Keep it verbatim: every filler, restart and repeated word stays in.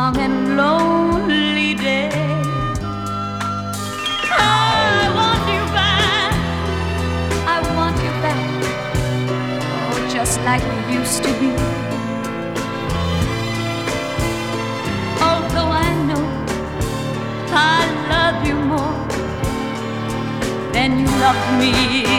long and lonely day. I want you back, I want you back, oh, just like we used to be. Although I know I love you more than you loved me.